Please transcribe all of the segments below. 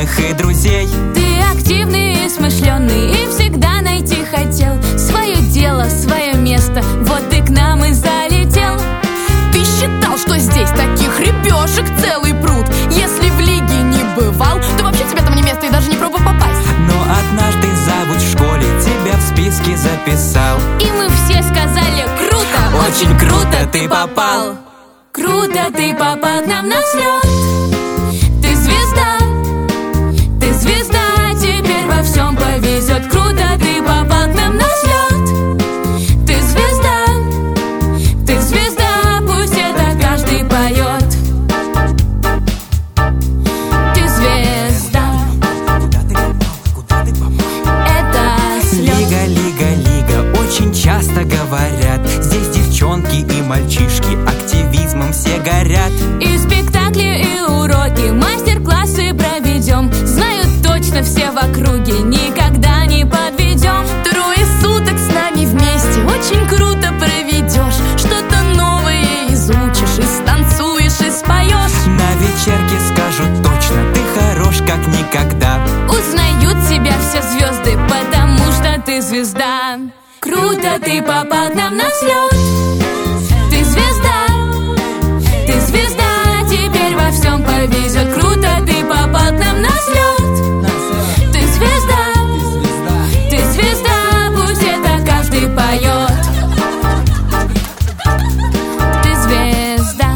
знакомых и друзей. Ты активный и смышленый, и всегда найти хотел свое дело, свое место, вот ты к нам и залетел. Ты считал, что здесь таких рыбешек целый пруд? Если в лиге не бывал, то вообще тебе там не место и даже не пробуй попасть. Но однажды завуч в школе тебя в списке записал, И мы все сказали: круто, очень круто ты попал. круто ты попал к нам на взлет. Ты звезда, теперь во всем повезет. Круто ты попал к нам на взлет. Ты звезда, пусть это каждый поет. Ты звезда, это слет. Лига, лига, лига, очень часто говорят, здесь девчонки и мальчишки активизмом все горят. И спектакли, и уроки, мастер-классы проведем. Знают точно все в округе, никогда не подведем. Трое суток с нами вместе очень круто проведешь. Что-то новое изучишь, и станцуешь, и споешь. На вечерке скажут точно, ты хорош как никогда. Узнают тебя все звезды, потому что ты звезда. Круто ты попал к нам на взлет. Ты звезда, теперь во всем повезет. Круто ты попал к нам на взлет. Ты звезда, пусть это каждый поет. Ты звезда,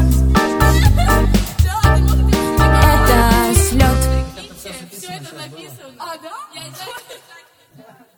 это слет. Все это записывали. А, да?